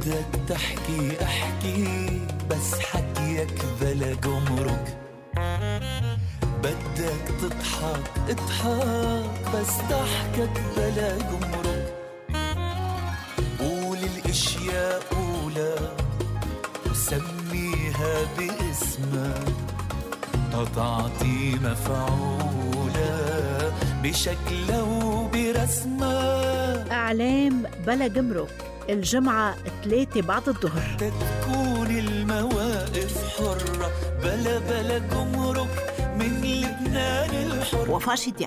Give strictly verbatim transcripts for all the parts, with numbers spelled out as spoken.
بدك تحكي احكي بس حكيك بلا جمرك، بدك تضحك اضحك بس ضحكك بلا جمرك، قول الاشياء قولها وسميها باسمها تتعطي مفعولة بشكلها وبرسمها. أعلام بلا جمرك الجمعة ثلاثة بعد الظهر، تكون المواقف حرة بلا بلا جمرك من لبنان الحر. وفاء شديق.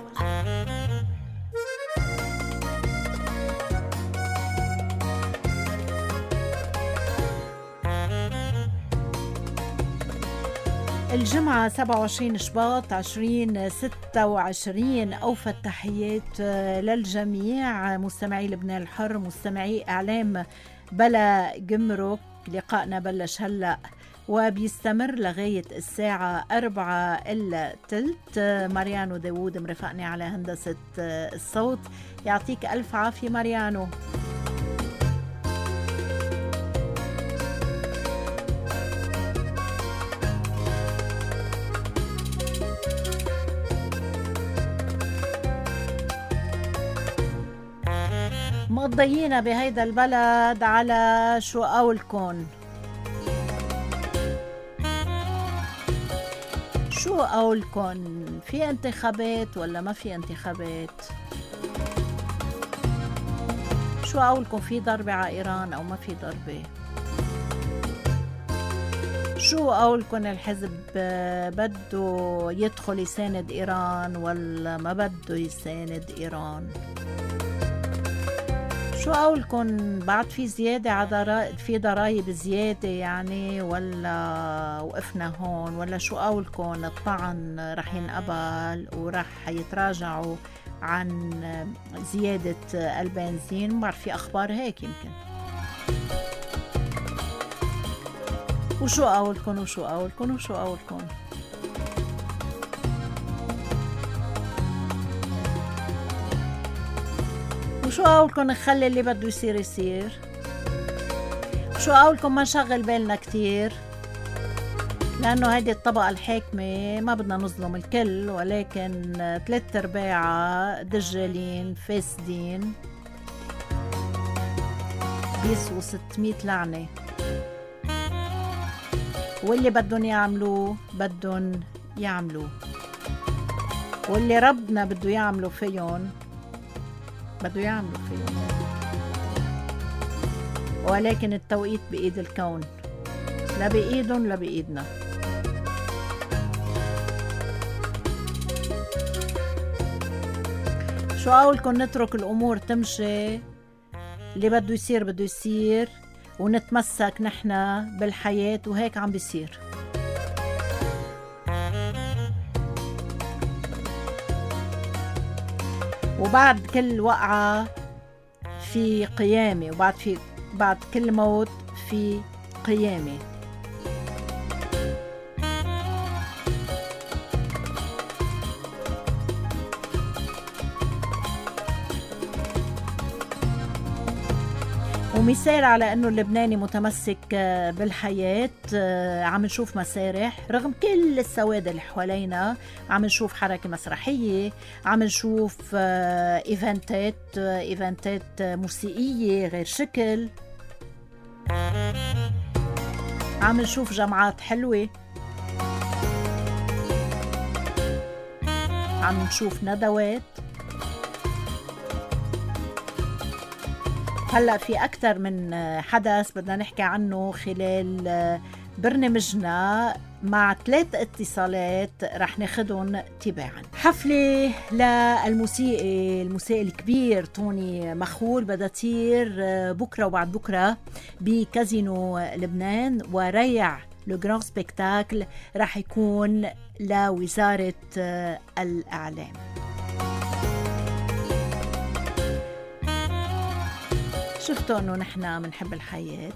الجمعة سبعة وعشرين شباط عشرين ستة وعشرين. أوفى التحيات للجميع مستمعي لبنان الحر، مستمعي إعلام بلا جمرك. لقائنا بلش هلأ وبيستمر لغاية الساعة أربعة إلا تلت. ماريانو داوود مرفقني على هندسة الصوت، يعطيك ألف عافية ماريانو. مقضيينا بهيدا البلد على شو قولكن؟ شو قولكن؟ في انتخابات ولا ما في انتخابات؟ شو قولكن؟ في ضربة على إيران أو ما في ضربة؟ شو قولكن؟ الحزب بده يدخل يساند إيران ولا ما بده يساند إيران؟ شو قولكن؟ بعد في زيادة على في ضرايب زيادة يعني ولا وقفنا هون؟ ولا شو قولكن؟ الطعن رح ينقبل ورح يتراجعوا عن زيادة البنزين؟ ما بعرف، في أخبار هيك يمكن. وشو قولكن؟ وشو قولكن؟ وشو قولكن؟ وشو قولكن؟ نخلي اللي بده يصير يصير؟ وشو قولكن؟ ما نشغل بالنا كتير، لأنه هيدي الطبقة الحاكمة ما بدنا نظلم الكل، ولكن ثلاث ارباعها دجالين فاسدين بيسوا ستمية لعنة، واللي بدهم يعملوه بدهم يعملوه، واللي ربنا بده يعملوا فيهم بده يعملوا فيهم، ولكن التوقيت بإيد الكون، لا بإيدهم لا بإيدنا. شو قولكن؟ نترك الأمور تمشي، اللي بده يصير بده يصير، ونتمسك نحنا بالحياة، وهيك عم بيصير. وبعد كل وقعة في قيامة، وبعد في بعد كل موت في قيامة. ومثال على أنه اللبناني متمسك بالحياة، عم نشوف مسارح رغم كل السواد اللي حوالينا، عم نشوف حركة مسرحية، عم نشوف إيفنتات إيفنتات موسيقية غير شكل، عم نشوف جامعات حلوة، عم نشوف ندوات. هلأ في أكثر من حدث بدنا نحكي عنه خلال برنامجنا، مع ثلاث اتصالات رح ناخدهم تباعا. حفلة للموسيقي الموسيقي الكبير توني مخول بدها تصير بكرة وبعد بكرة بكازينو لبنان، وريع لو جران سبيكتاكل رح يكون لوزارة الإعلام. شفتوا انه نحن منحب الحياة،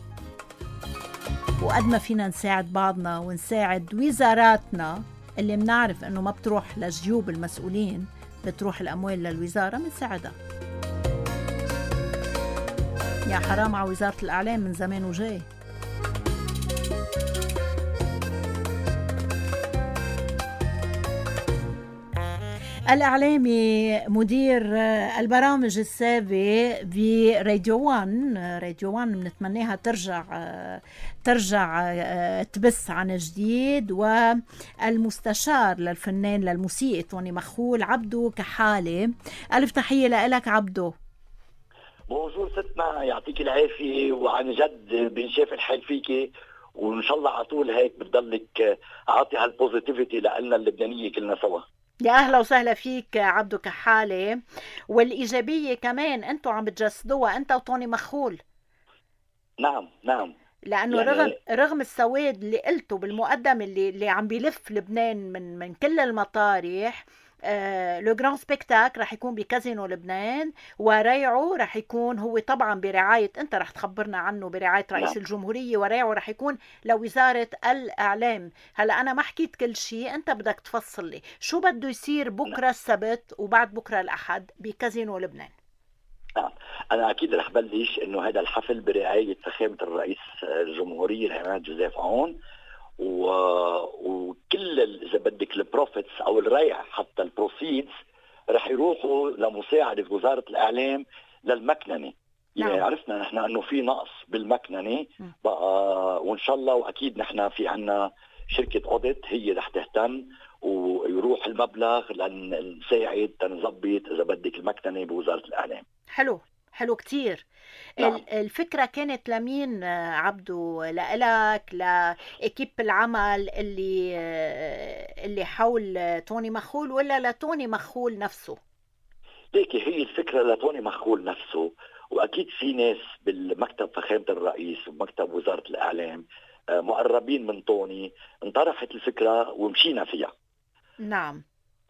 وقد ما فينا نساعد بعضنا ونساعد وزاراتنا اللي منعرف انه ما بتروح لجيوب المسؤولين، بتروح الاموال للوزارة، منساعدها. يا حرام على وزارة الإعلام من زمان وجاي. الإعلامي مدير البرامج السابق براديو وان راديو وان بنتمناها ترجع ترجع تبث عن جديد، والمستشار للفنان للموسيقى توني مخول عبدو كحالة. ألف تحية لك عبدو. بونجور ستنا، يعطيك العافية، وعن جد بنشاف الحال فيكي، وإن شاء الله على طول هيك بتضلك أعطي هالبوزيتيفيتي لألنا اللبنانية كلنا سوا. يا أهلا وسهلا فيك عبدو كحالة. والإيجابية كمان أنتوا عم بتجسدوها أنت وتوني مخول. نعم نعم، لأنه يعني رغم رغم السواد اللي قلته بالمقدم اللي اللي عم بيلف لبنان من من كل المطارح، آه لو جران سبيكتاك رح يكون بكازينو لبنان، وريعه رح يكون هو طبعا برعاية، انت رح تخبرنا عنه، برعاية رئيس نعم. الجمهورية، وريعه رح يكون لوزارة الإعلام. هلا أنا ما حكيت كل شيء، انت بدك تفصل لي شو بده يصير بكرة نعم. السبت وبعد بكرة الأحد بكازينو لبنان. نعم، أنا أكيد رح بلش إنه هذا الحفل برعاية فخامة الرئيس الجمهورية العماد جوزيف عون، و... وكل إذا بدك البروفيتس أو الريع حتى البروسيدز رح يروحوا لمساعدة وزارة الإعلام للمكننة. يعني نعم. عرفنا نحن أنه في نقص بالمكننة بقى، وإن شاء الله وأكيد نحن في عنا شركة أوديت هي رح تهتم ويروح المبلغ لنساعد تنظبط إذا بدك المكننة بوزارة الإعلام. حلو حلو كتير. نعم. الفكرة كانت لمين عبدو؟ لإلك، لإكيب العمل اللي اللي حول توني مخول، ولا لتوني مخول نفسه؟ ليك هي الفكرة لتوني مخول نفسه، وأكيد في ناس بالمكتب فخامة الرئيس ومكتب وزارة الإعلام مقربين من توني انطرحت الفكرة ومشينا فيها. نعم.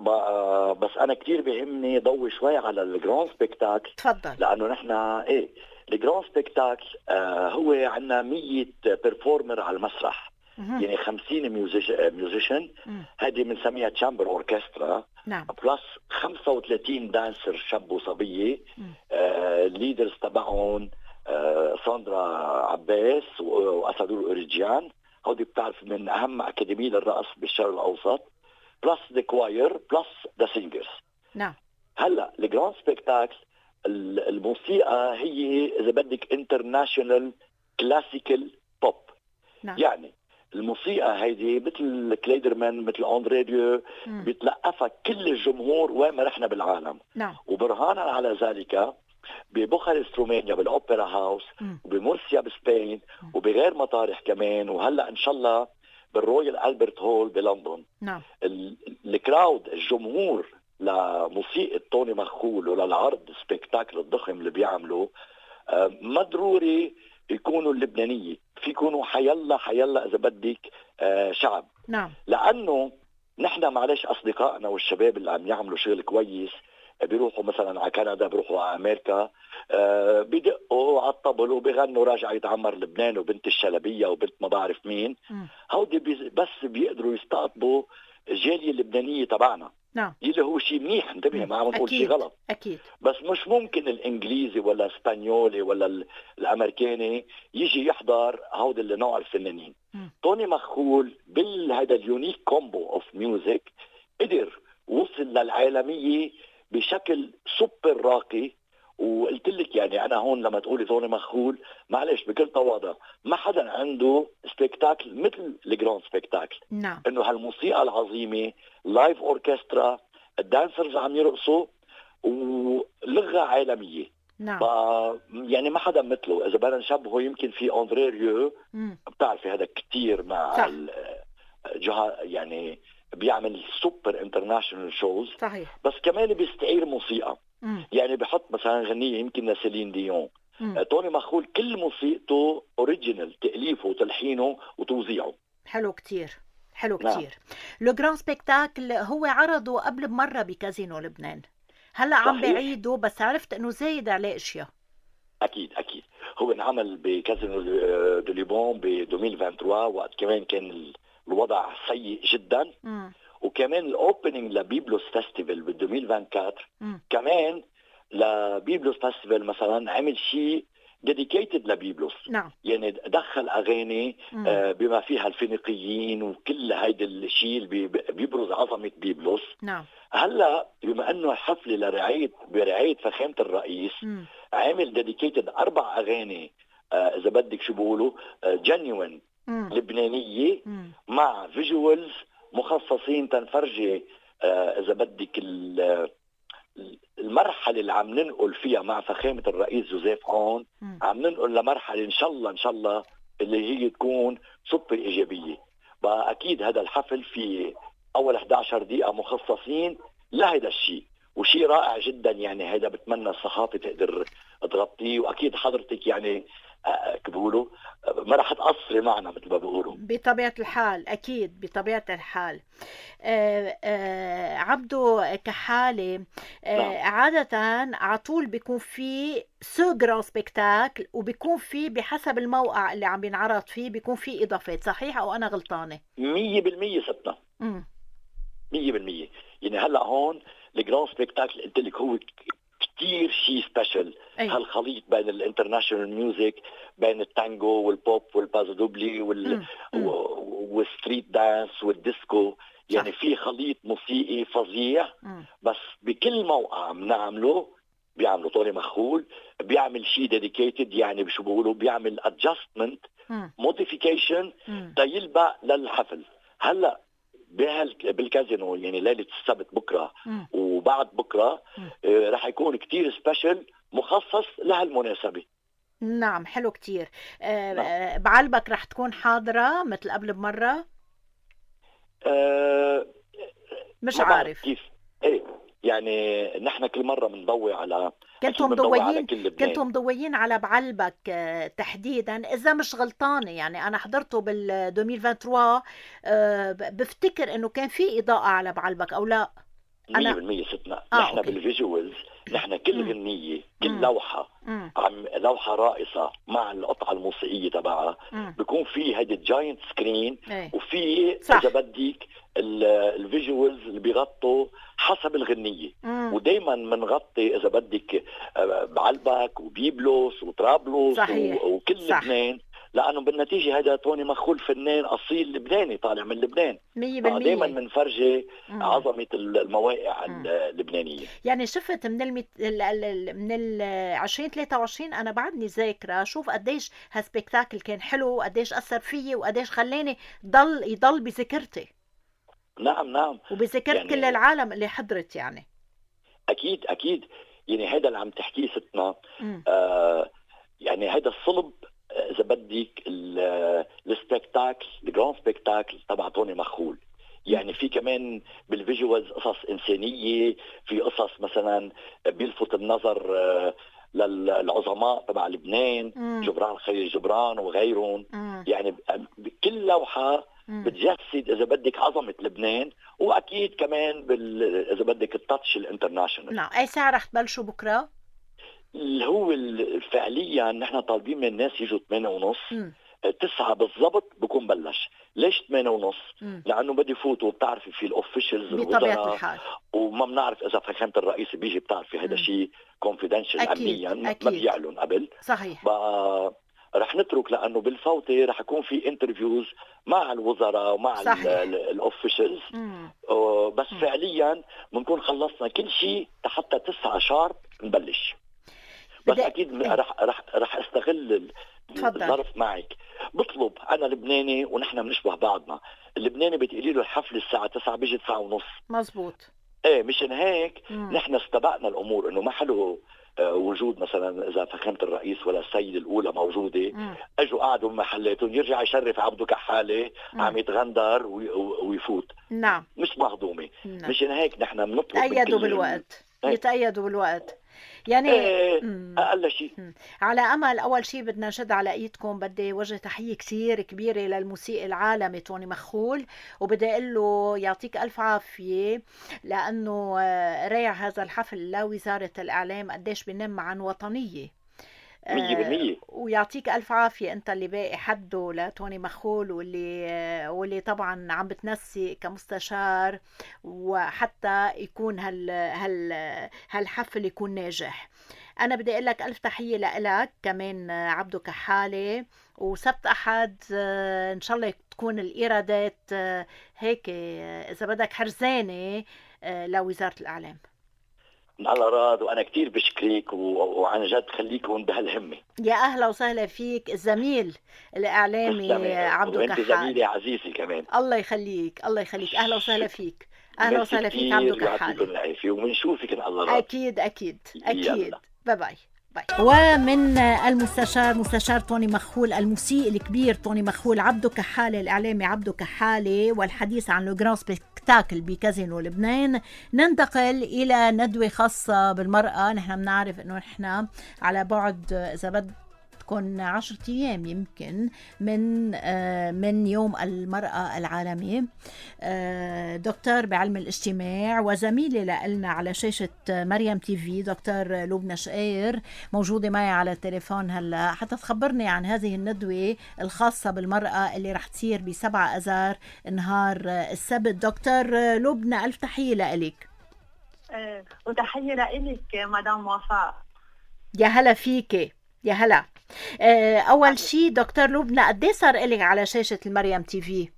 بس أنا كتير بيهمني ضوي شوي على الجران سبيكتاكل. تفضل. لأنه نحن إيه الجران سبيكتاكل آه هو عنا مية بيرفورمر على المسرح. مه. يعني خمسين ميوزيشن، هذه بنسميها تشامبر أوركسترا. نعم. بلس خمسة وثلاثين دانسر شاب وصبية، آه ليدرز تبعهم آه ساندرا عباس وأسادور أوريجيان، هودي بتعرف من أهم أكاديمية للرقص بالشرق الأوسط، بلس ذا كواير بلس ذا سينجرز. نعم. هلا الجراند سبيكتاكل الموسيقى هي اذا بدك انترناشونال كلاسيكال بوب. نعم. يعني الموسيقى هيدي مثل كليدرمان مثل اندري ديو بيتلقفها كل الجمهور وين ما رحنا بالعالم. نعم. وبرهانا على ذلك ببوخارست رومانيا بالاوبرا هاوس، وبمورسيا بسبين، وبغير مطارح كمان، وهلا ان شاء الله بالرويال ألبرت هول بلندن. نعم. الكراود الجمهور لموسيقى توني مخول وللعرض سبيكتاكل الضخم اللي بيعملوا ما ضروري يكونوا اللبنانية، في يكونوا حيلا حيلا إذا بدك شعب. نعم. لأنه نحن معلش أصدقائنا والشباب اللي عم يعملوا شغل كويس بيروحوا مثلا على كندا، بيروحوا على أمريكا، أه بيدقوا على الطبل وبيغنوا راجع يتعمر لبنان وبنت الشلبية وبنت ما بعرف مين. هودي بي بس بيقدروا يستقطبوا الجالية اللبنانية تبعنا. نعم. يلي هو شيء منيح، انتبه ما عم نقول شيء غلط. أكيد. بس مش ممكن الإنجليزي ولا الإسبانيولي ولا الأمريكاني يجي يحضر هودي اللي نوع الفنانين. توني مخول بالهذا اليونيك كومبو اوف ميوزك قدر وصل للعالمية بشكل سوبر راقي. وقلت لك يعني انا هون لما تقولي توني مخول معلش بكل تواضع ما حدا عنده سبيكتاكل مثل الجراند سبيكتاكل. نعم. انه هالموسيقى العظيمه، لايف اوركسترا، الدانسرز عم يرقصوا، ولغه عالميه. نعم. يعني ما حدا مثله. اذا بدنا نشبهه يمكن في اندري ريو، بتعرفي هذا كتير مع الجهه يعني بيعمل سوبر انترناشونال شوز. صحيح. بس كمان بيستعير موسيقى. مم. يعني بحط مثلا غنية يمكن لسيلين ديون. مم. توني مخول كل موسيقته اوريجينال، تأليفه وتلحينه وتوزيعه. حلو كتير حلو كتير. نعم. لو جران سبيكتاكل هو عرضه قبل بمرة بكازينو لبنان، هلا عم بعيده، بس عرفت انه زايد عليه اشياء. اكيد اكيد هو انعمل بكازينو دو ليبون ب ألفين وثلاثة وعشرين وقت كمان كان الوضع سيء جدا. مم. وكمان الاوبننج لبيبلوس فيستيفال ب ألفين وأربعة وعشرين. مم. كمان لبيبلوس فيستيفال مثلا عمل شيء ديديكيتد لبيبلس. نعم. يعني دخل اغاني آه بما فيها الفينيقيين وكل هيدا الشيء اللي بي- بيبرز عظمه بيبلس. نعم. هلا بما انه الحفله لرعايه برعايه فخامه الرئيس مم. عامل ديديكيتد اربع اغاني آه اذا بدك شو بيقولوا جينيوين مم. لبنانيه مم. مع فيجوالز مخصصين تنفرجي آه اذا بدك ال- المرحله اللي عم ننقل فيها مع فخامه الرئيس جوزيف عون. مم. عم ننقل لمرحله ان شاء الله ان شاء الله اللي هي تكون سوبر ايجابيه. بقى اكيد هذا الحفل في اول إحدى عشرة دقيقه مخصصين لهذا الشيء، وشيء رائع جدا. يعني هذا بتمنى الصحافه تقدر تغطيه، واكيد حضرتك يعني آه، كيف بيقولوا آه، ما رح تقصري معنا مثل ما بيقولوا. بطبيعة الحال أكيد بطبيعة الحال. آه آه عبدو كحالة، آه نعم. عادة على طول بيكون في سو جران سبيكتاكل، وبيكون في بحسب الموقع اللي عم بينعرض فيه بيكون في إضافات، صحيح أو أنا غلطانة؟ مية بالمية ستنا مم. مية بالمية. يعني هلا هون الجران سبيكتاكل قلت لك هو كثير شيء سبيشل. أي. هالخليط بين الانترناشونال ميوزك، بين التانجو والبوب والبازو دوبلي وال... مم. مم. و- والستريت دانس والديسكو. يعني في خليط موسيقي فظيع. مم. بس بكل موقع بنعمله بيعملوا طاري مخول بيعمل شيء ديديكيتد، يعني شو بيقولوا بيعمل ادجستمنت مم. موديفيكيشن مم. تيلبق للحفل. هلا بهال بالكازينو يعني ليله السبت بكره مم. وبعد بكره مم. آه رح يكون كتير سبيشل مخصص لهالمناسبه. نعم حلو كتير. آه نعم. آه، بعلبك رح تكون حاضرة مثل قبل بمرة؟ آه مش ما بعرف عارف. كيف. ايه يعني نحن كل مره بنضوي على كنتوا أكيد بنضوي على مضويين كل لبنان. كنتوا مضويين على بعلبك آه، تحديدا، اذا مش غلطانه. يعني انا حضرته بال ألفين وثلاثة وعشرين، آه، ب- بفتكر انه كان في اضاءه على بعلبك او لا. مية انا بالمية ستنا. اه نحن اوكي. بالفيجوالز نحن كل مم. غنية كل مم. لوحة مم. عم لوحة رائصة مع القطعة الموسيقية تبعها مم. بيكون في هيدي الجاينت سكرين، ايه وفي صح. اذا بدك ال- الفيجوالز اللي بيغطوا حسب الغنية. مم. ودايما بنغطي اذا بدك آه، بعلبك وبيبلوس وطرابلس صحيح. و- وكل صح. لبنان، لانه بالنتيجه هذا توني مخول فنان اصيل لبناني طالع من لبنان. مية دائما بالمية. بنفرجي مم. عظمه المواقع مم. اللبنانيه. يعني شفت من المت... ال... ال... ال- من ال ألفين وثلاثة وعشرين انا بعدني ذاكره، شوف قديش هالسبيكتاكل كان حلو، وقديش اثر فيي، وقديش خلاني ضل يضل بذاكرتي نعم نعم وبذاكرة يعني كل العالم اللي حضرت. يعني اكيد اكيد. يعني هذا اللي عم تحكيه ستنا مم. آه يعني هذا الصلب آه، اذا بدك ال- السبيكتاكل الجران سبيكتاكل تبع توني مخول. يعني في كمان بالفيجوالز قصص انسانيه، في قصص مثلا بيلفت النظر آه، للعظماء تبع لبنان، مم. جبران خليل جبران وغيرهم. مم. يعني بكل لوحه مم. بتجسد اذا بدك عظمه لبنان، واكيد كمان بال اذا بدك التاتش الانترناشونال. نعم. اي ساعة رح تبلشوا بكرة؟ اللي هو ال- فعليا نحن طالبين من الناس يجوا ثمانية ونص، مم. تسعة بالضبط بكون بلش. ليش ثمانية ونص؟ مم. لانه بدي فوتوا بتعرفي في الاوفيشلز بطبيعة الوزراء، الحال. وما بنعرف اذا فخامه الرئيس بيجي، بتعرفي هذا مم. شيء كونفيدنشال أكيد، امنيا ما أكيد. بيعلن قبل. صحيح. بقى رح نترك لانه بالفوته رح يكون في انترفيوز مع الوزراء ومع صحيح. الاوفيشلز، مم. بس مم. فعليا بنكون خلصنا كل شيء حتى تسعة شارب نبلش. بس بدأ... اكيد إيه. رح رح رح استغل ال- تفضل. الظرف معك. بطلب انا لبناني ونحن بنشبه بعضنا، اللبناني بتقولي له الحفل الساعه تسعة بيجي تسعة ونص. مزبوط. ايه مشان هيك مم. نحن استبقنا الامور انه ما حلو آه، وجود مثلا اذا فخامه الرئيس ولا السيده الاولى موجوده، مم. اجوا قعدوا بمحلاتهم يرجع يشرف عبده كحاله مم. عم يتغندر وي- ويفوت، نعم. مش مهضومه. نعم. مشان هيك نحن بنطلب من يتأيدوا كل بالوقت. إيه. يتأيدوا بالوقت. يعني ايه مم. اقل شيء. مم. على أمل، أول شيء بدنا نشد على إيدكم. بدي وجه تحية كتير كبيرة للموسيقي العالمي توني مخول، وبدي أقول له يعطيك ألف عافية، لأنه آه، ريع هذا الحفل لوزارة الإعلام قديش بنم عن وطنية. مية بالمية. ويعطيك ألف عافية أنت اللي باقي حده لتوني مخول، واللي واللي طبعا عم بتنسي كمستشار، وحتى يكون هال هال هالحفل يكون ناجح. أنا بدي أقول لك ألف تحية لك كمان عبدو كحالة، وسبت أحد إن شاء الله تكون الإيرادات هيك إذا بدك حرزانة لوزارة الإعلام. على راد، وأنا كتير بشكرك وعن جد خليكم بهالهمة. يا أهلا وسهلا فيك الزميل الإعلامي عبدو كحالة. وأنت زميلي عزيزي كمان. الله يخليك الله يخليك، أهلا وسهلا فيك. أهلا وسهلا فيك عبدو كحالة. العافية وبنشوفك إن الله راد. أكيد أكيد أكيد. باي باي. ومن المستشار مستشار طوني مخول الموسيقي الكبير طوني مخول عبدو كحالة الإعلامي عبدو كحالة والحديث عن لو جران سبيكتاكل بكازينو لبنان، ننتقل إلى ندوة خاصة بالمرأة. نحن بنعرف إنه نحن على بعد إذا بد تكون عشرة أيام يمكن من من يوم المرأة العالمي. دكتور بعلم الاجتماع وزميلي لنا على شاشة مريم تي في دكتور لبنى شقير موجودة معي على التليفون هلا حتى تخبرني عن هذه الندوة الخاصة بالمرأة اللي رح تصير بسبعة أذار نهار السبت. دكتور لبنى ألف تحية لك. وتحية لك مدام وفاء. يا هلا فيكي يا هلا. أول شيء دكتور لبنى قديه صار إلك على شاشة المريم تي في؟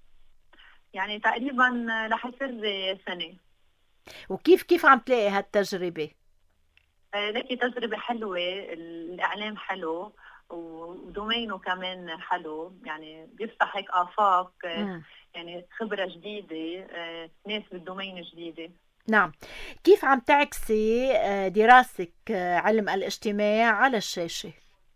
يعني تقريبا رح يصير سنة. وكيف كيف عم تلاقي هالتجربة؟ لكي تجربة حلوة، الإعلام حلو ودومينه كمان حلو، يعني بيفتح هيك آفاق، يعني خبرة جديدة، ناس بالدومين جديدة. نعم. كيف عم تعكسي دراستك علم الاجتماع على الشاشة؟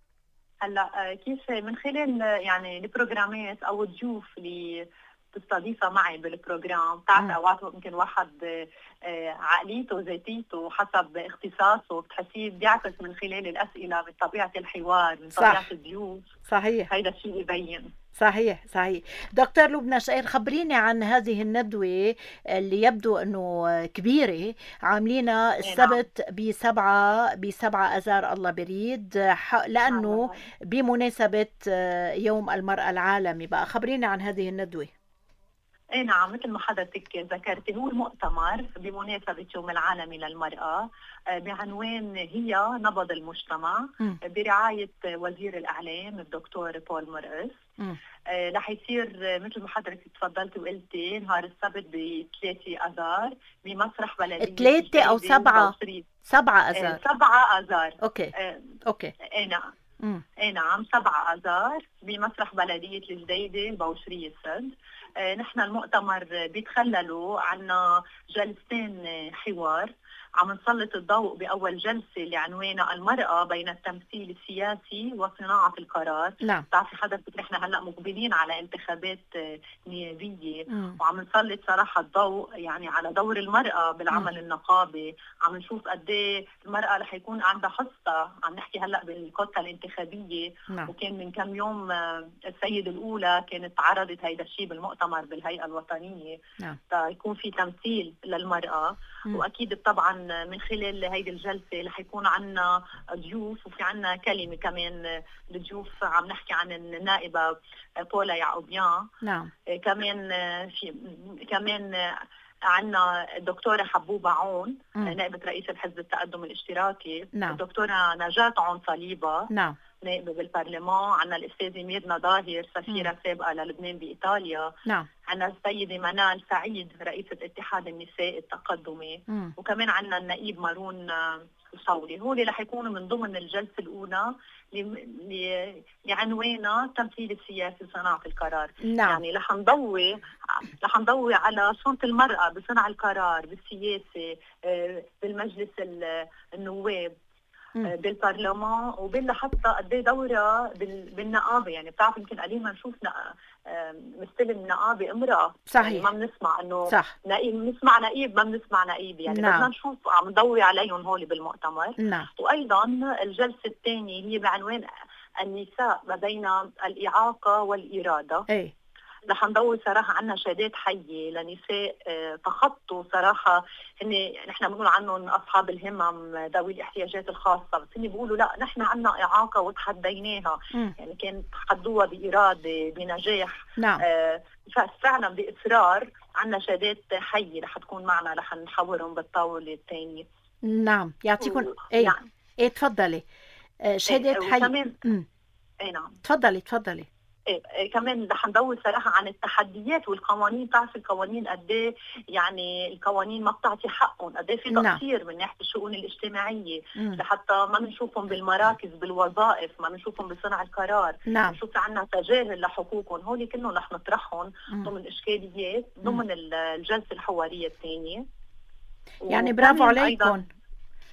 هلا كيف من خلال يعني البروجرامات او الضيوف اللي تستضيفها معي بالبروجرام. بتعرف اوقات ممكن واحد عقليته ذاتيته حسب اختصاصه بتحسيه بيعكس من خلال الاسئله، من طبيعه الحوار، من طبيعه الضيوف. صحيح، هيدا الشيء يبين. صحيح صحيح. دكتور لبنى شقير، خبريني عن هذه الندوة اللي يبدو أنه كبيرة عاملينها السبت بسبعة بسبعة أذار الله بريد، لأنه بمناسبة يوم المرأة العالمي. بقى خبريني عن هذه الندوة. اي نعم، مثل ما حضرتك ذكرتي هو المؤتمر بمناسبة يوم العالمي للمرأة بعنوان هي نبض المجتمع برعاية وزير الإعلام الدكتور بول مرقس. رح يصير مثل ما حضرتك تفضلتي وقلتي نهار السبت بثلاثة أذار بمسرح بلدية. ثلاثة أو سبعة؟ سبعة أذار. سبعة أذار. أوكي. أوكي. اي نعم. اي نعم، سبعة أذار بمسرح بلدية الجديدة البوشرية السد. آه نحن المؤتمر بيتخللوا عنا جلستين حوار عم نسلط الضوء بأول جلسة اللي عنوانها المرأة بين التمثيل السياسي وصناعة القرار. نعم. بتعرفي حضرتك نحن هلا مقبلين على انتخابات نيابية، مم. وعم نسلط صراحة الضوء يعني على دور المرأة بالعمل مم. النقابي. عم نشوف قد ايه المرأة رح يكون عندها حصة. عم نحكي هلا بالكوتا الانتخابية. نعم. وكان من كم يوم السيدة الأولى كانت عرضت هيدا الشيء بالمؤتمر بالهيئة الوطنية. نعم. فيكون في تمثيل للمرأة. مم. وأكيد طبعا من خلال هيدي الجلسة رح يكون عنا ضيوف، وفي عنا كلمة كمان للضيوف. عم نحكي عن النائبة بولا يعقوبيان. نعم. كمان في كمان عنا الدكتورة حبوبة عون، م. نائبة رئيس الحزب التقدم الاشتراكي. نعم. الدكتورة نجاة عون صليبة. نعم. نائبة بالبرلمان. عنا الأستاذة ميرنا ظاهر سفيرة م. سابقة للبنان بإيطاليا. نعم. عنا السيدة منال سعيد رئيسة اتحاد النساء التقدمي. م. وكمان عنا النائب مارون صولي. هو اللي رح يكونوا من ضمن الجلسة الأولى لعنوانها التمثيل السياسي وصناعة القرار. نعم. يعني رح نضوي رح نضوي على صوت المرأة بصنع القرار بالسياسة، بالمجلس النواب، م. بالبرلمان، وبالله حتى قد ايه دورها بالنقابه. يعني بتعرف يمكن قليل ما نشوف مستلم نقابه امراه. صحيح. يعني ما بنسمع انه صح. نقيب، بنسمع نقيب ما بنسمع نقيب. يعني نعم. بدنا نشوف عم نضوي عليهم هول بالمؤتمر. نعم. وايضا الجلسه الثانيه هي بعنوان النساء ما بين الاعاقه والاراده. اي رح نضوي صراحة عنا شهادات حية لنساء تخطوا صراحة. هن نحن بنقول عنهم أصحاب الهمم ذوي الاحتياجات الخاصة، بس هن بيقولوا لا نحن عنا إعاقة وتحديناها. م. يعني كان تحدوها بإرادة بنجاح. نعم. آه فعلا بإصرار. عنا شهادات حية رح تكون معنا، رح نحورهم بالطاولة الثانية. نعم. يعطيكم و... يعني ايه تفضلي. شهادات إيه حي. وكمان امم اي نعم. تفضلي تفضلي. إيه إيه كمان رح ندور صراحه عن التحديات والقوانين. بتعرف القوانين قد ايه يعني القوانين ما بتعطي حقهم، قد ايه في نعم. تقصير من ناحيه الشؤون الاجتماعيه، مم. لحتى ما بنشوفهم بالمراكز بالوظائف، ما بنشوفهم بصنع القرار، نعم. بنشوف عنا تجاهل لحقوقهم. هول كلهم رح نطرحهم مم. ضمن اشكاليات ضمن ال- الجلسه الحواريه الثانيه. يعني برافو وكمان عليكم، أيضاً-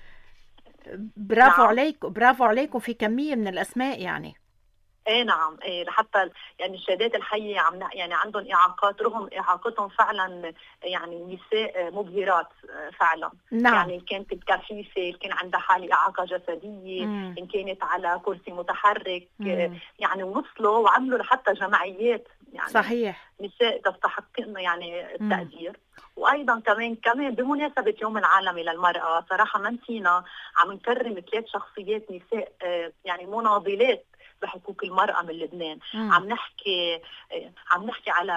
برافو نعم. عليكم، برافو عليكم في كمية من الأسماء يعني. ايه نعم. إيه لحتى ال- يعني الشهادات الحيه عم ن- يعني عندهم اعاقات، رغم اعاقتهم فعلا يعني نساء مبهرات فعلا. نعم. يعني كانت كفيفه، كان عندها حاله اعاقه جسديه، مم. ان كانت على كرسي متحرك، مم. يعني وصلوا وعملوا لحتى جمعيات يعني صحيح. نساء تستحقن يعني التقدير. وايضا كمان كمان بمناسبه يوم العالمي للمراه، صراحه ما نسينا عم نكرم ثلاث شخصيات نساء آه، يعني مناضلات بحقوق المرأة من لبنان. مم. عم نحكي عم نحكي على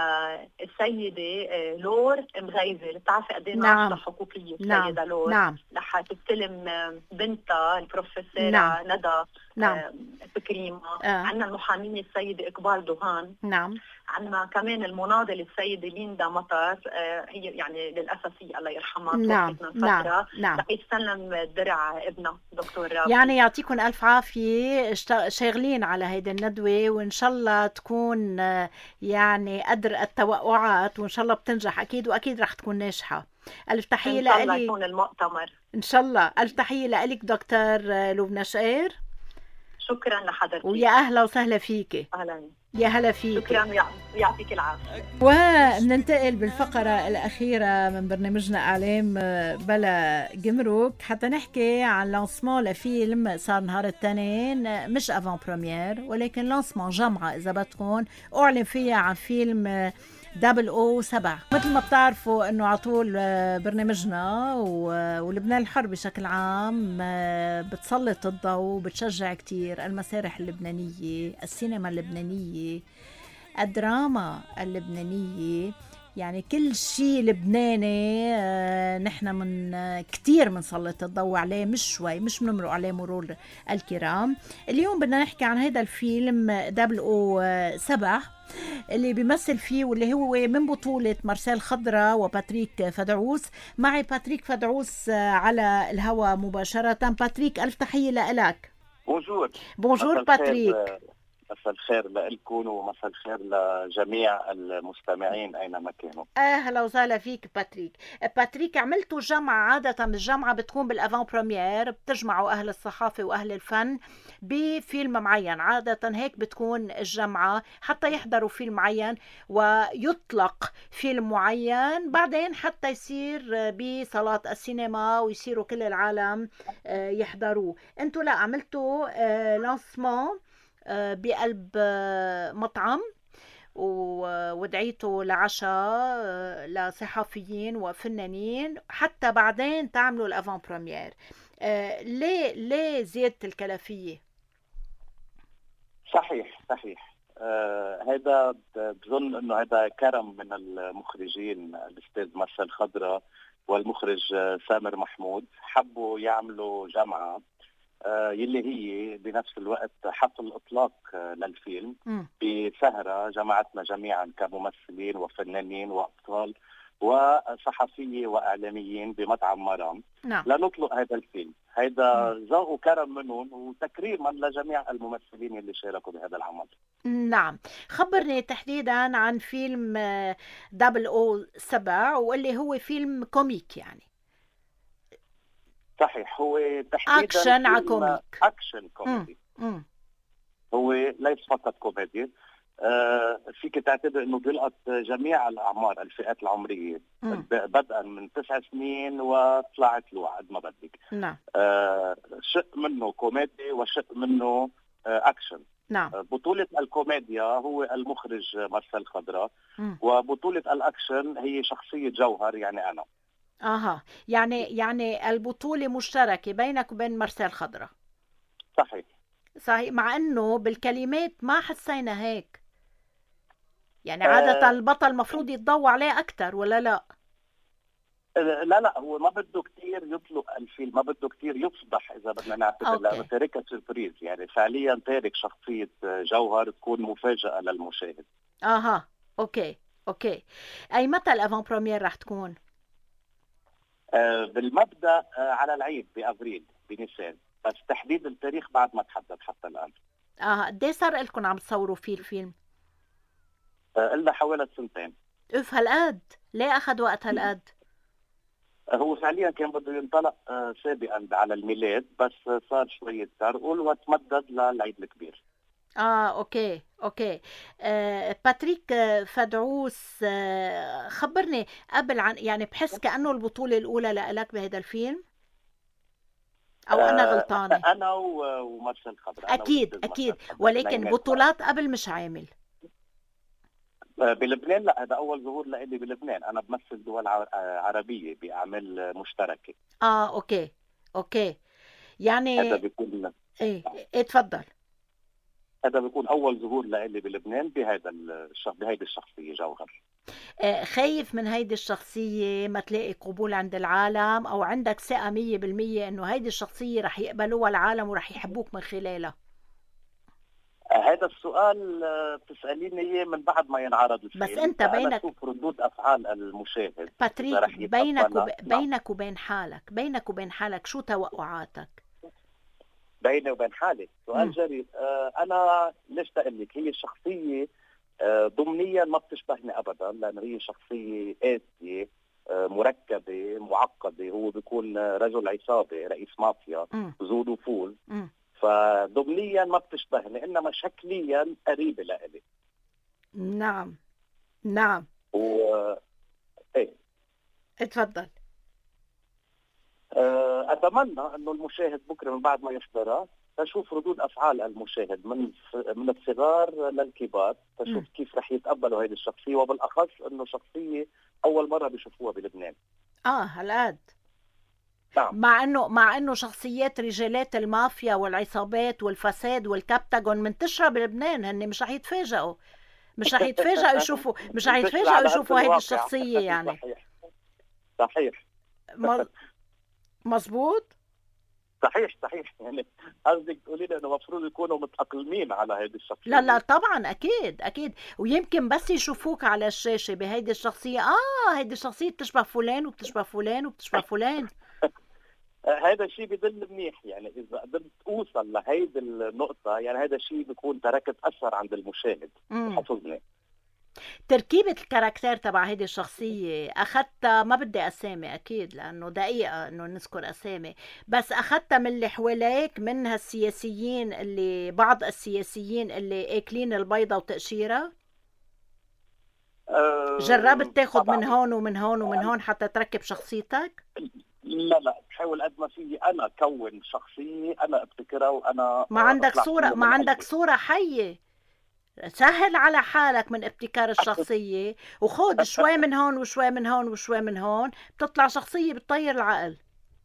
السيدة لور مغيزة. بتعرفي قد ايه نعم. ناشطة حقوقية نعم. السيدة لور. نعم. رح تستلم بنتها البروفيسورة نعم. ندى نعم. بكريمة. آه. عندنا المحامية السيدة إقبال دوهان. نعم. عندنا كمان المناضلة السيدة ليندا مطر، آه، هي يعني للأسف هي الله يرحمها نعم. توفت من نعم. فترة. نعم. رح يتسلم درع ابنها دكتور رافي. يعني يعطيكم ألف عافية، اشت- شاغلين على هيدي الندوة، وإن شاء الله تكون آه، يعني قدر التوقعات، وإن شاء الله بتنجح أكيد، وأكيد رح تكون ناجحة. ألف تحية إن شاء الله لإلك. يكون المؤتمر. إن شاء الله. ألف تحية لإلك دكتور آه، لبنى شقير، شكرا لحضرتك. ويا أهلا وسهلا فيكي. أهلا. يا هلا فيك. شكرا ويع- ويعطيك العافية. وننتقل بالفقرة الأخيرة من برنامجنا إعلام بلا جمرك، حتى نحكي عن لانسمون لفيلم صار نهار التنين، مش أفان بروميير ولكن لانسمون جمعة إذا بدكم، أعلن فيها عن فيلم صفر صفر سبعة. مثل ما بتعرفوا انه على طول برنامجنا ولبنان الحر بشكل عام بتسلط الضوء وبتشجع كتير المسارح اللبنانية، السينما اللبنانية، الدراما اللبنانية، يعني كل شيء لبناني نحن من كتير منسلط الضوء عليه، مش شوي، مش بنمرق عليه مرور الكرام. اليوم بدنا نحكي عن هذا الفيلم صفر صفر سبعة اللي بيمثل فيه واللي هو من بطولة مارسيل خضرة وباتريك فدعوس. معي باتريك فدعوس على الهواء مباشرة. باتريك ألف تحية لك. بونجور. بونجور باتريك. مساء الخير لكم ومساء الخير لجميع المستمعين أينما كانوا. أهلا وسهلا فيك باتريك. باتريك، عملتوا جمعة، عادة الجمعة بتكون بالأفان بروميير، بتجمعوا أهل الصحافة وأهل الفن بفيلم معين، عادة هيك بتكون الجمعة حتى يحضروا فيلم معين ويطلق فيلم معين، بعدين حتى يصير بصالات السينما ويصيروا كل العالم يحضروه. انتوا لا، عملتوا لانسمون بقلب مطعم ودعيته لعشاء لصحفيين وفنانين حتى بعدين تعملوا الافان بروميير. ليه ليه زيادة الكلفية؟ صحيح صحيح. آه هذا بظن انه هذا كرم من المخرجين الاستاذ مارسيل خضرة والمخرج سامر محمود، حبوا يعملوا جمعة آه يلي هي بنفس الوقت حفل اطلاق آه للفيلم م. بسهرة جمعتنا جميعا كممثلين وفنانين وابطال وصحفية واعلاميين بمطعم مرام نعم. لنطلق هذا الفيلم. هذا ذوق وكرم منهم وتكريما لجميع الممثلين اللي شاركوا بهذا العمل. نعم. خبرني تحديدا عن فيلم صفر صفر سبعة واللي هو فيلم كوميك. يعني صحيح، هو تحديدا اكشن على كوميك. اكشن كوميدي. مم. هو ليس فقط كوميدي. آه فيك تعتبر انه بيلقط جميع الاعمار، الفئات العمريه، مم. بدءا من تسع سنين وطلعت له قد ما بدك. نعم. آه شق منه كوميدي وشق منه آه اكشن. نعم. بطولة الكوميديا هو المخرج مارسيل خضرة، وبطولة الأكشن هي شخصية جوهر يعني أنا. اها، يعني يعني البطولة مشتركة بينك وبين مارسيل خضرة. صحيح. صحيح، مع انه بالكلمات ما حسينا هيك. يعني عادة آه البطل المفروض يتضوى عليه أكتر ولا لا؟ لا لا هو ما بده كتير يطلق الفيلم، ما بده كتير يفضح اذا بدنا نعتبر، لانه تاركها سربريز، يعني فعليا تارك شخصيه جوهر تكون مفاجاه للمشاهد. اها اوكي اوكي. اي متى الافون بريمير رح تكون؟ آه بالمبدا آه على العيد بافريل بنيسان، بس تحديد التاريخ بعد ما تحدد حتى الان. اه قد ايه صار لكم عم تصوروا فيه الفيلم؟ آه إلا حوالي سنتين. اف هالقد؟ ليه اخذ وقت هالقد؟ هو فعليا كان بده ينطلق سابقا على الميلاد، بس صار شويه ترقل وتمدد للعيد الكبير. اه اوكي اوكي. آه باتريك فدعوس، آه خبرني قبل عن، يعني بحس كأنه البطولة الأولى لك بهذا الفيلم، أو أنا غلطانة؟ آه أنا ومارسيل خضر. أكيد أكيد، ولكن بطولات قبل مش عامل بلبنان؟ لا، هذا أول ظهور لإلي بلبنان. أنا بمثل دول عربية بأعمال مشتركة. آه أوكي أوكي. يعني هذا بيكون إيه إيه تفضل. هذا بيكون أول ظهور لإلي بلبنان بهذا الشخص، بهيدي الشخصية جوهر. آه خايف من هيدي الشخصية ما تلاقي قبول عند العالم، أو عندك ثقة مية بالمية إنه هيدي الشخصية رح يقبلوها العالم ورح يحبوك من خلالها؟ هذا السؤال بتسأليني اياه من بعد ما ينعرض الفيلم، بس انت بينك شوف ردود افعال المشاهد. باتريك بينك وب... بينك وبين حالك، بينك وبين حالك شو توقعاتك؟ بيني وبين حالي سؤال جريء. آه انا ليش تقول لك هي الشخصيه آه ضمنيا ما بتشبهني ابدا، لان هي شخصيه قاسيه آه مركبه معقده. هو بيكون رجل عصابه، رئيس مافيا ذو نفوذ، فضمنيا ما بتشبهني، انما شكليا قريبه لإلي. نعم نعم. و ايه اتفضل. اتمنى انه المشاهد بكره من بعد ما يحضرها تشوف ردود افعال المشاهد من من الصغار للكبار، تشوف م. كيف رح يتقبلوا هذه الشخصيه، وبالاخص انه شخصيه اول مره بيشوفوها بلبنان. اه هالقد؟ نعم. مع انه مع انه شخصيات رجالات المافيا والعصابات والفساد والكبتاجون منتشره بلبنان، هن مش رح يتفاجئوا، مش رح يتفاجئوا يشوفوا مش رح يتفاجئوا يشوفوا هيدي الشخصيه. يعني صحيح صحيح مظبوط صحيح صحيح. يعني قصدك تقولي لي انه المفروض يكونوا متاقلمين على هيدي الشخصيه؟ لا لا طبعا اكيد اكيد، ويمكن بس يشوفوك على الشاشه بهيدي الشخصيه، اه هيدي الشخصيه بتشبه فلان وبتشبه فلان وبتشبه فلان. هذا الشيء بدل منيح، يعني اذا قدرت اوصل لهيدي النقطه، يعني هذا الشيء بيكون تركت اثر عند المشاهد وحفظني. تركيبه الكاركتير تبع هيدي الشخصيه اخذتها، ما بدي اسامي اكيد لانه دقيقه انه نذكر اسامي، بس اخذتها من اللي حواليك، من هالسياسيين اللي بعض السياسيين اللي اكلين البيضه وتقشيره. أه جربت تاخذ من هون ومن هون ومن هون حتى تركب شخصيتك؟ لا لا، بحاول قد ما فيي انا كون شخصيه انا ابتكرها، وانا ما عندك صوره ما عندك صوره حيه. سهل على حالك من ابتكار الشخصيه، وخذ شوي من هون وشوي من هون وشوي من هون، بتطلع شخصيه بتطير العقل.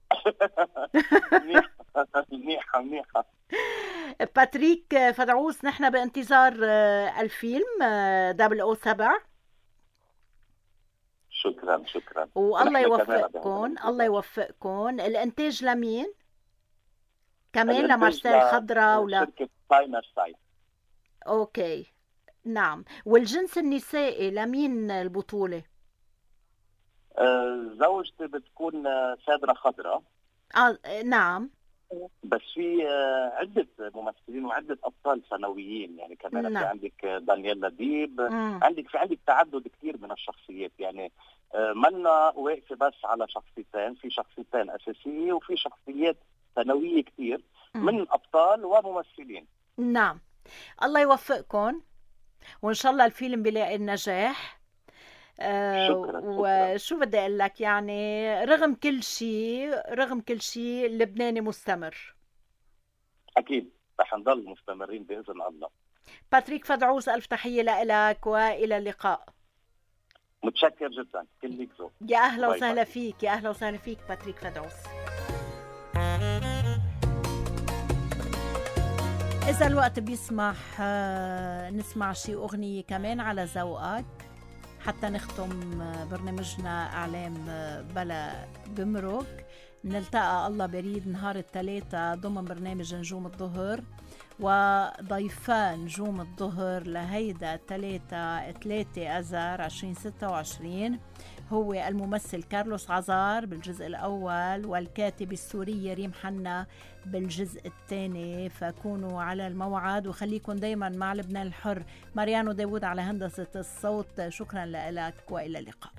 منيحه منيحه. باتريك فدعوس، نحن بانتظار الفيلم صفر صفر سبعة. شكرا شكرا، والله يوفقكم. الله يوفقكم. الانتاج لمين كمان؟ لمارسيل خضرة ولا شركة ساينر سايد؟ اوكي نعم. والجنس النسائي لمين البطولة؟ آه زوجتي بتكون سادرة خضرة. اه نعم. بس في آه عدة ممثلين وعدة أبطال ثانويين، يعني كمان نعم. في عندك دانيال لديب، مم. عندك في عندك تعدد كثير من الشخصيات، يعني آه منا واقفة بس على شخصيتين، في شخصيتين أساسية وفي شخصيات ثانوية كثير من أبطال وممثلين. نعم. الله يوفقكم، وإن شاء الله الفيلم بيلاقي النجاح. آه شكرا. وشو بدي أقول لك، يعني رغم كل شيء رغم كل شيء اللبناني مستمر. أكيد رح نضل مستمرين بإذن الله. باتريك فدعوس، ألف تحية لك وإلى اللقاء. متشكر جدا، كلك ذوق. يا أهلا وسهلا فيك، يا أهلا وسهلا فيك باتريك فدعوس. إذا الوقت بيسمح نسمع شي أغنية كمان على ذوقك. حتى نختم برنامجنا أعلام بلا بمرك. نلتقى الله بريد نهار الثلاثاء ضمن برنامج نجوم الظهر، وضيفا نجوم الظهر لهيدا الثلاثاء ثلاثة أذار عشرين ستة وعشرين هو الممثل كارلوس عزار بالجزء الأول، والكاتبة السورية ريم حنا بالجزء الثاني. فكونوا على الموعد وخليكم دايما مع لبنان الحر. ماريانو داود على هندسة الصوت، شكرا لك وإلى اللقاء.